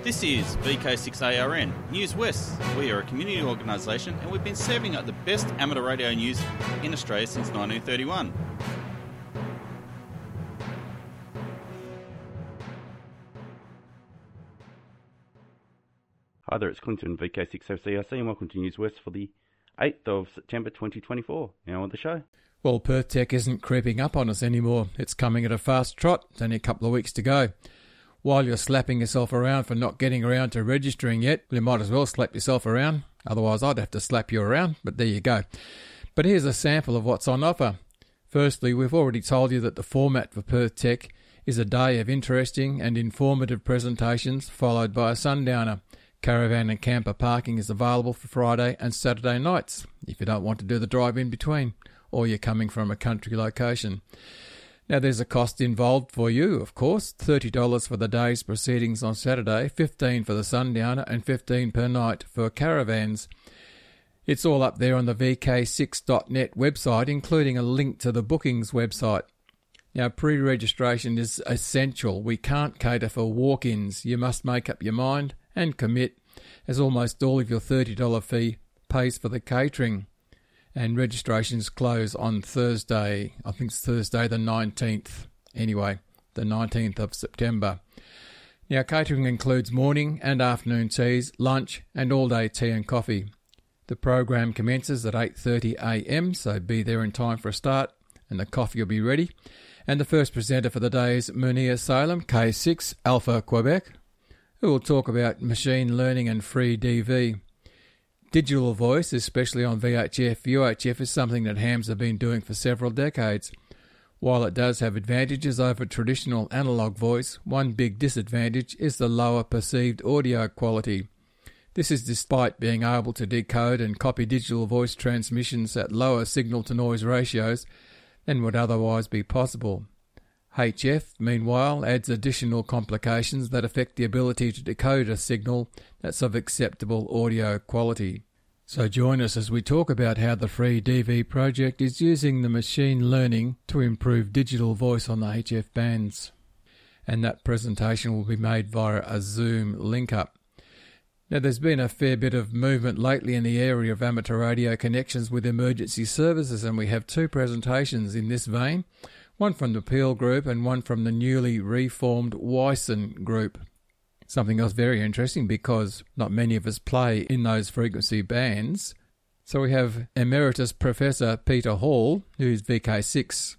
This is VK6ARN, News West. We are a community organisation and we've been serving up the best amateur radio news in Australia since 1931. Hi there, it's Clinton, VK6OCRC, and welcome to News West for the 8th of September 2024. Now on the show. Well, Perth Tech isn't creeping up on us anymore. It's coming at a fast trot. It's only a couple of weeks to go. While you're slapping yourself around for not getting around to registering yet, you might as well slap yourself around. Otherwise, I'd have to slap you around, but there you go. But here's a sample of what's on offer. Firstly, we've already told you that the format for Perth Tech is a day of interesting and informative presentations followed by a sundowner. Caravan and camper parking is available for Friday and Saturday nights if you don't want to do the drive in between or you're coming from a country location. Now there's a cost involved for you, of course, $30 for the day's proceedings on Saturday, $15 for the sundowner and $15 per night for caravans. It's all up there on the VK6.net website, including a link to the bookings website. Now pre-registration is essential. We can't cater for walk-ins. You must make up your mind and commit, as almost all of your $30 fee pays for the catering. And registrations close on Thursday, I think it's Thursday the 19th, anyway, the 19th of September. Now catering includes morning and afternoon teas, lunch and all-day tea and coffee. The program commences at 8:30am, so be there in time for a start and the coffee will be ready. And the first presenter for the day is Munir Salem, K6 Alpha Quebec, who will talk about machine learning and free DV. Digital voice, especially on VHF, UHF, is something that hams have been doing for several decades. While it does have advantages over traditional analogue voice, one big disadvantage is the lower perceived audio quality. This is despite being able to decode and copy digital voice transmissions at lower signal-to-noise ratios than would otherwise be possible. HF, meanwhile, adds additional complications that affect the ability to decode a signal that's of acceptable audio quality. So join us as we talk about how the Free DV project is using the machine learning to improve digital voice on the HF bands. And that presentation will be made via a Zoom link-up. Now, there's been a fair bit of movement lately in the area of amateur radio connections with emergency services, and we have two presentations in this vein. One from the Peel Group and one from the newly reformed Wyson Group. Something else very interesting because not many of us play in those frequency bands. So we have Emeritus Professor Peter Hall, who's VK6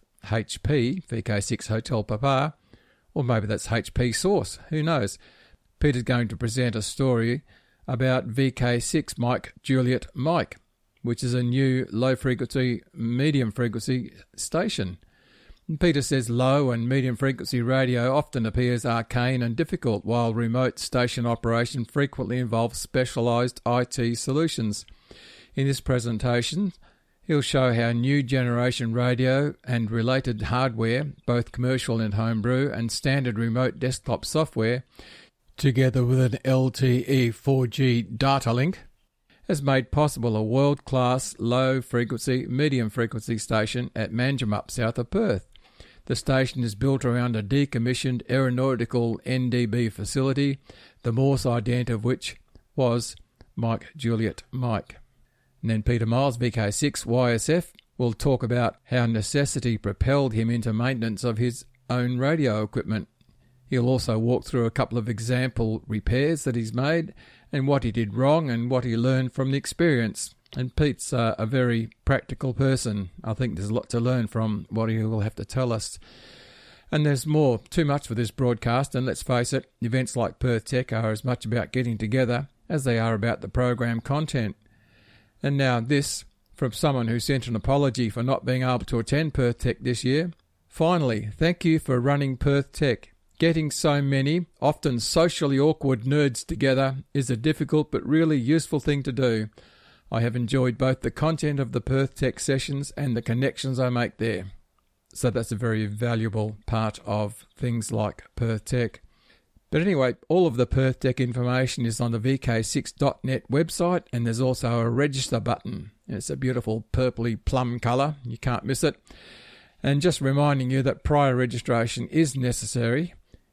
HP, VK6 Hotel Papa, or maybe that's HP Source, who knows. Peter's going to present a story about VK6 Mike Juliet Mike, which is a new low-frequency, medium-frequency station. Peter says low and medium frequency radio often appears arcane and difficult, while remote station operation frequently involves specialised IT solutions. In this presentation, he'll show how new generation radio and related hardware, both commercial and homebrew, and standard remote desktop software, together with an LTE 4G data link, has made possible a world-class low-frequency, medium-frequency station at Manjimup, south of Perth. The station is built around a decommissioned aeronautical NDB facility, the Morse ident of which was Mike Juliet Mike. And then Peter Miles, VK6 YSF, will talk about how necessity propelled him into maintenance of his own radio equipment. He'll also walk through a couple of example repairs that he's made and what he did wrong and what he learned from the experience. And Pete's a very practical person. I think there's a lot to learn from what he will have to tell us. And there's more, too much for this broadcast, and let's face it, events like Perth Tech are as much about getting together as they are about the program content. And now this, from someone who sent an apology for not being able to attend Perth Tech this year. Finally, thank you for running Perth Tech. Getting so many, often socially awkward nerds together is a difficult but really useful thing to do. I have enjoyed both the content of the Perth Tech sessions and the connections I make there. So that's a very valuable part of things like Perth Tech. But anyway, all of the Perth Tech information is on the VK6.net website, and there's also a register button. It's a beautiful purpley plum colour. You can't miss it. And just reminding you that prior registration is necessary,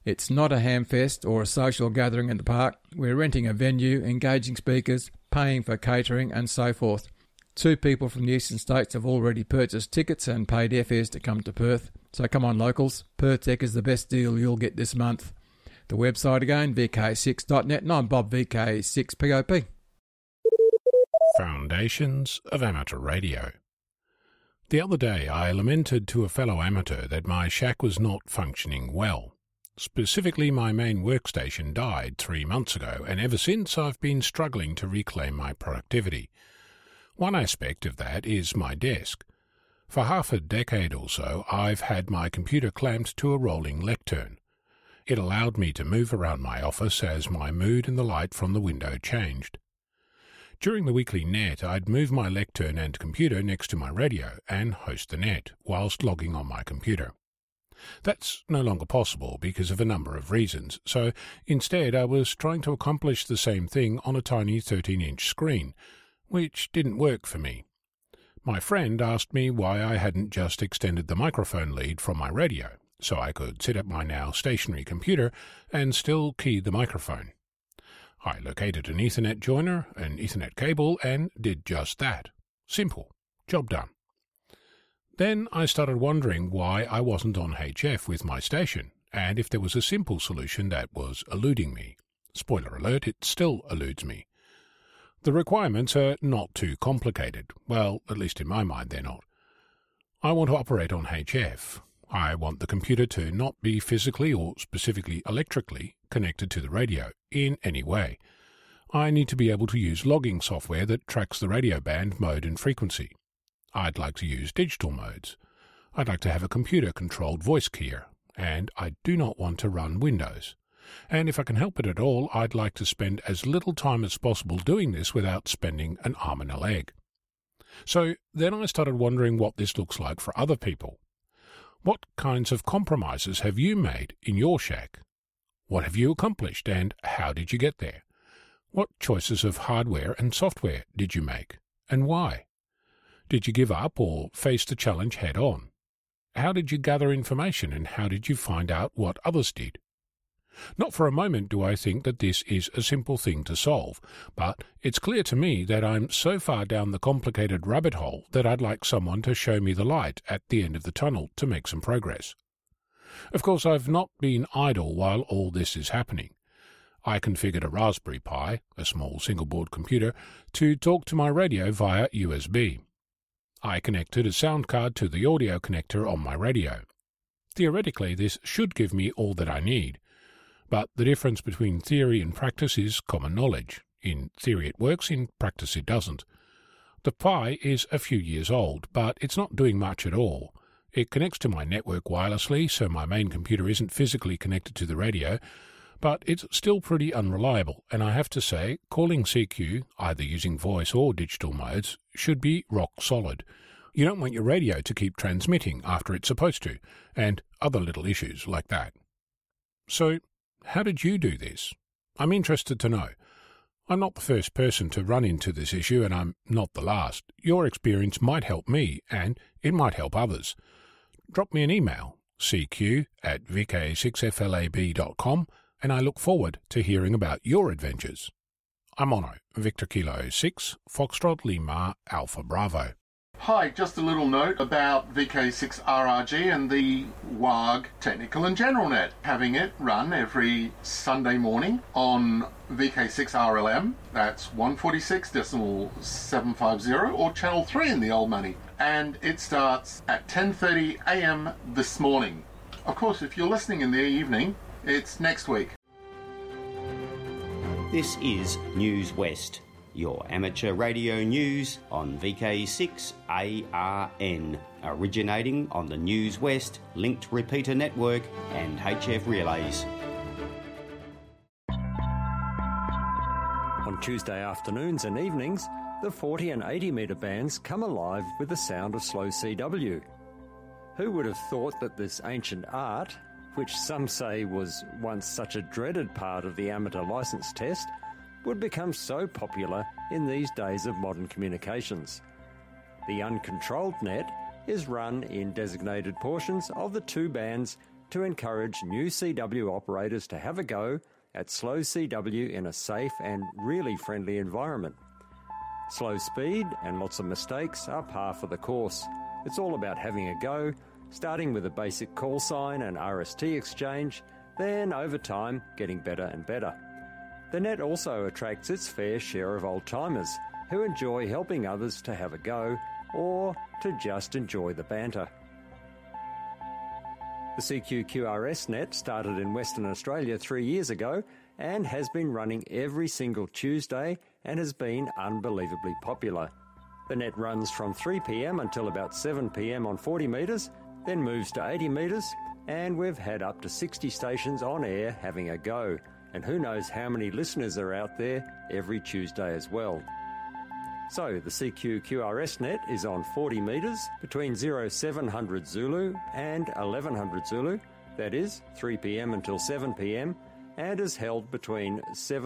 It's not a hamfest or a social gathering in the park. We're renting a venue, engaging speakers, paying for catering and so forth. 2 people from the eastern states have already purchased tickets and paid airfares to come to Perth. So come on, locals. Perth Tech is the best deal you'll get this month. The website again, vk6.net, and I'm Bob, VK6POP. Foundations of Amateur Radio. The other day I lamented to a fellow amateur that my shack was not functioning well. Specifically, my main workstation died 3 months ago, and ever since I've been struggling to reclaim my productivity. One aspect of that is my desk. For half a decade or so, I've had my computer clamped to a rolling lectern. It allowed me to move around my office as my mood and the light from the window changed. During the weekly net, I'd move my lectern and computer next to my radio and host the net, whilst logging on my computer. That's no longer possible because of a number of reasons, so instead I was trying to accomplish the same thing on a tiny 13-inch screen, which didn't work for me. My friend asked me why I hadn't just extended the microphone lead from my radio, so I could sit at my now stationary computer and still key the microphone. I located an Ethernet joiner, an Ethernet cable, and did just that. Simple. Job done. Then I started wondering why I wasn't on HF with my station, and if there was a simple solution that was eluding me. Spoiler alert, it still eludes me. The requirements are not too complicated. Well, at least in my mind they're not. I want to operate on HF. I want the computer to not be physically or specifically electrically connected to the radio in any way. I need to be able to use logging software that tracks the radio band, mode and frequency. I'd like to use digital modes. I'd like to have a computer-controlled voice keyer, and I do not want to run Windows. And if I can help it at all, I'd like to spend as little time as possible doing this without spending an arm and a leg. So then I started wondering what this looks like for other people. What kinds of compromises have you made in your shack? What have you accomplished, and how did you get there? What choices of hardware and software did you make, and why? Did you give up or face the challenge head-on? How did you gather information, and how did you find out what others did? Not for a moment do I think that this is a simple thing to solve, but it's clear to me that I'm so far down the complicated rabbit hole that I'd like someone to show me the light at the end of the tunnel to make some progress. Of course, I've not been idle while all this is happening. I configured a Raspberry Pi, a small single-board computer, to talk to my radio via USB. I connected a sound card to the audio connector on my radio. Theoretically, this should give me all that I need. But the difference between theory and practice is common knowledge. In theory it works, in practice it doesn't. The Pi is a few years old, but it's not doing much at all. It connects to my network wirelessly, so my main computer isn't physically connected to the radio, but it's still pretty unreliable, and I have to say, calling CQ, either using voice or digital modes, should be rock solid. You don't want your radio to keep transmitting after it's supposed to, and other little issues like that. So, how did you do this? I'm interested to know. I'm not the first person to run into this issue, and I'm not the last. Your experience might help me, and it might help others. Drop me an email, cq@vk6flab.com, and I look forward to hearing about your adventures. I'm Mono, Victor Kilo 6, Foxtrot Lima Alpha Bravo. Hi, just a little note about VK6RRG and the WARG Technical and General Net. Having it run every Sunday morning on VK6RLM, that's 146.750, or Channel 3 in the old money. And it starts at 10:30 a.m. this morning. Of course, if you're listening in the evening, it's next week. This is News West, your amateur radio news on VK6ARN, originating on the News West linked repeater network and HF relays. On Tuesday afternoons and evenings, the 40 and 80 metre bands come alive with the sound of slow CW. Who would have thought that this ancient art, which some say was once such a dreaded part of the amateur licence test, would become so popular in these days of modern communications? The uncontrolled net is run in designated portions of the two bands to encourage new CW operators to have a go at slow CW in a safe and really friendly environment. Slow speed and lots of mistakes are par for the course. It's all about having a go, starting with a basic call sign and RST exchange, then over time getting better and better. The net also attracts its fair share of old-timers who enjoy helping others to have a go or to just enjoy the banter. The CQ-QRS net started in Western Australia 3 years ago and has been running every single Tuesday and has been unbelievably popular. The net runs from 3 p.m. until about 7 p.m. on 40 metres, then moves to 80 metres, and we've had up to 60 stations on air having a go, and who knows how many listeners are out there every Tuesday as well. So the CQ-QRS net is on 40 metres between 0700 Zulu and 1100 Zulu, that is 3 p.m. until 7 p.m, and is held between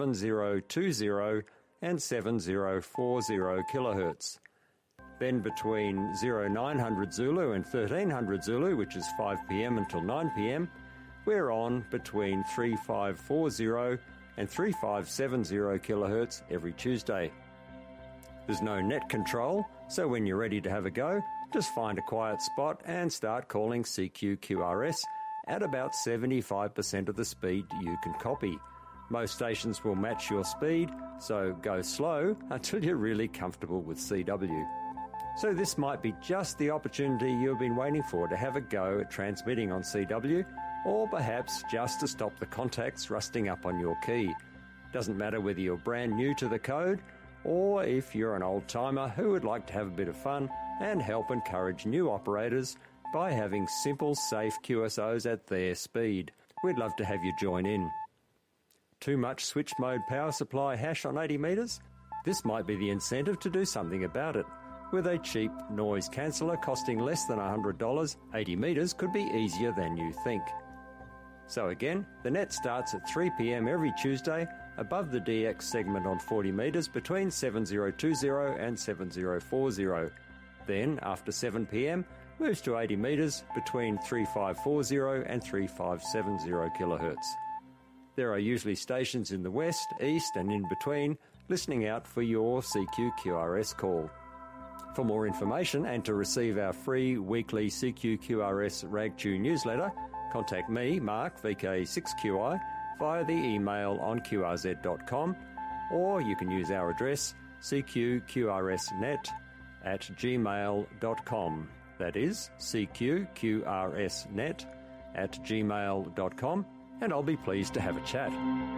7020 and 7040 kHz. Then between 0900 Zulu and 1300 Zulu, which is 5 p.m. until 9 p.m, we're on between 3540 and 3570 kHz every Tuesday. There's no net control, so when you're ready to have a go, just find a quiet spot and start calling CQ-QRS at about 75% of the speed you can copy. Most stations will match your speed, so go slow until you're really comfortable with CW. So this might be just the opportunity you've been waiting for to have a go at transmitting on CW, or perhaps just to stop the contacts rusting up on your key. Doesn't matter whether you're brand new to the code, or if you're an old-timer who would like to have a bit of fun and help encourage new operators by having simple, safe QSOs at their speed. We'd love to have you join in. Too much switch mode power supply hash on 80 metres? This might be the incentive to do something about it. With a cheap noise canceller costing less than $100, 80 metres could be easier than you think. So again, the net starts at 3 p.m. every Tuesday above the DX segment on 40 metres between 7020 and 7040. Then, after 7 p.m, moves to 80 metres between 3540 and 3570 kHz. There are usually stations in the west, east and in between listening out for your CQ-QRS call. For more information and to receive our free weekly CQ-QRS RagTune newsletter, contact me, Mark, VK6QI, via the email on qrz.com, or you can use our address cqqrsnet@gmail.com. That is cqqrsnet@gmail.com, and I'll be pleased to have a chat.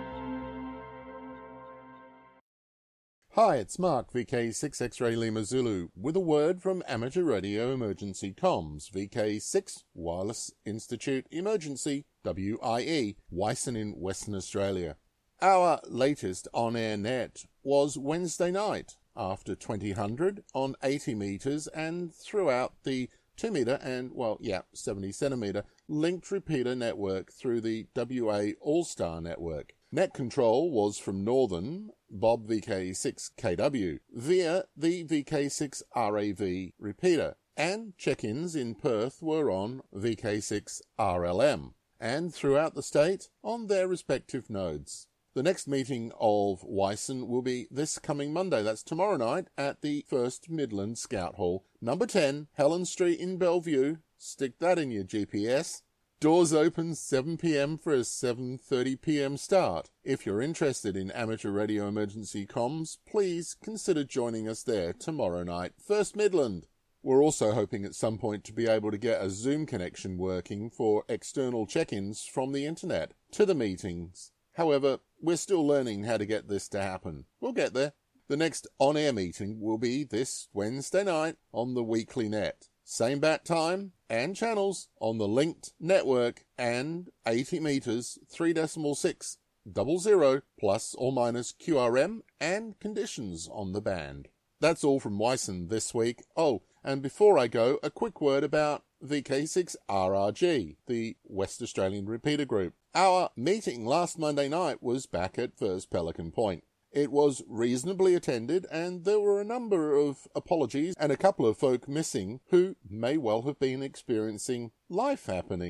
Hi, it's Mark, VK6 X-Ray Lima Zulu, with a word from Amateur Radio Emergency Comms, VK6 Wireless Institute Emergency, WIE, Wyson in Western Australia. Our latest on-air net was Wednesday night, after 2000 on 80 metres and throughout the 2 metre and, 70 centimetre linked repeater network through the WA All-Star network. Net control was from Northern, Bob VK6KW, via the VK6 RAV repeater, and check-ins in Perth were on VK6 RLM, and throughout the state on their respective nodes. The next meeting of Wyson will be this coming Monday, that's tomorrow night, at the 1st Midland Scout Hall, number 10, Helen Street in Bellevue. Stick that in your GPS. Doors open 7 p.m. for a 7:30 p.m. start. If you're interested in amateur radio emergency comms, please consider joining us there tomorrow night, 1st Midland. We're also hoping at some point to be able to get a Zoom connection working for external check-ins from the internet to the meetings. However, we're still learning how to get this to happen. We'll get there. The next on-air meeting will be this Wednesday night on the weekly net. Same bat time and channels on the linked network and 80 metres 3.600 plus or minus QRM and conditions on the band. That's all from Wyson this week. Oh, and before I go, a quick word about VK6 RRG, the West Australian Repeater Group. Our meeting last Monday night was back at First Pelican Point. It was reasonably attended, and there were a number of apologies and a couple of folk missing who may well have been experiencing life happening.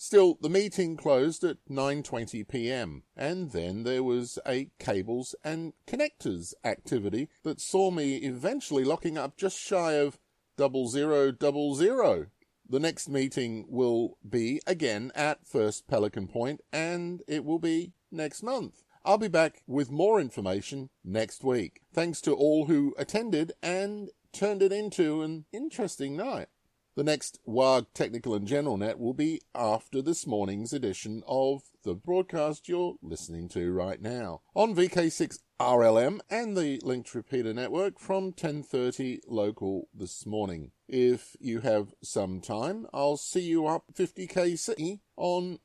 Still, the meeting closed at 9:20 p.m, and then there was a cables and connectors activity that saw me eventually locking up just shy of 0000. The next meeting will be again at First Pelican Point, and it will be next month. I'll be back with more information next week. Thanks to all who attended and turned it into an interesting night. The next WARG Technical and General Net will be after this morning's edition of the broadcast you're listening to right now on VK6 RLM and the Linked Repeater Network from 10:30 local this morning. If you have some time, I'll see you up 50kc on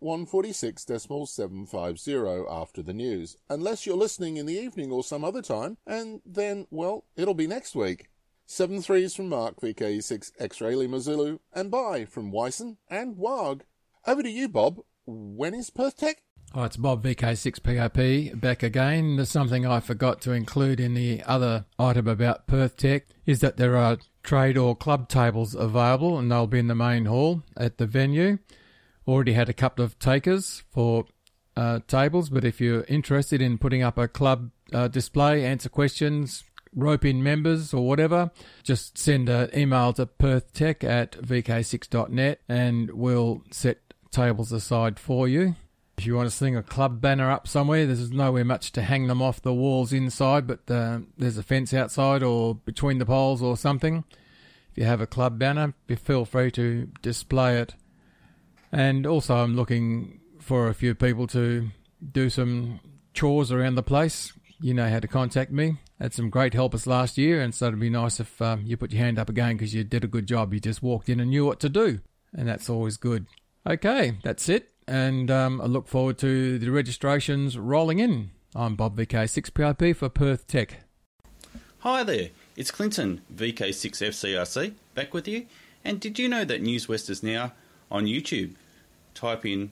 146.750 after the news, unless you're listening in the evening or some other time, and then, well, it'll be next week. 7 threes from Mark, VK6 X-Ray Lima Zulu, and bye from Wyson and WARG. Over to you, Bob. When is Perth Tech? Oh, it's Bob, VK6POP, back again. There's something I forgot to include in the other item about Perth Tech, is that there are trade or club tables available, and they'll be in the main hall at the venue. Already had a couple of takers for tables, but if you're interested in putting up a club display, answer questions, rope in members or whatever, just send an email to perthtech@vk6.net and we'll set tables aside for you. If you want to sling a club banner up somewhere, there's nowhere much to hang them off the walls inside, but there's a fence outside or between the poles or something. If you have a club banner, feel free to display it. And also I'm looking for a few people to do some chores around the place. You know how to contact me. Had some great helpers last year, and so it'd be nice if you put your hand up again because you did a good job. You just walked in and knew what to do, and that's always good. Okay, that's it, and I look forward to the registrations rolling in. I'm Bob, VK6PIP for Perth Tech. Hi there, it's Clinton, VK6FCRC, back with you. And did you know that News West is now on YouTube? Type in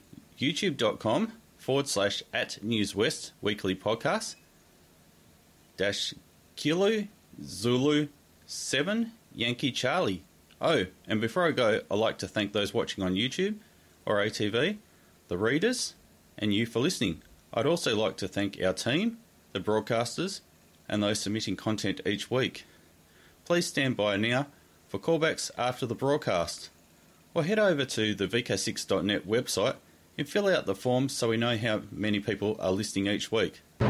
youtube.com/@NewsWest weekly podcast -Kilo Zulu 7 Yankee Charlie. Oh, and before I go, I'd like to thank those watching on YouTube or ATV, the readers, and you for listening. I'd also like to thank our team, the broadcasters, and those submitting content each week. Please stand by now for callbacks after the broadcast, or head over to the VK6.net website and fill out the forms so we know how many people are listening each week.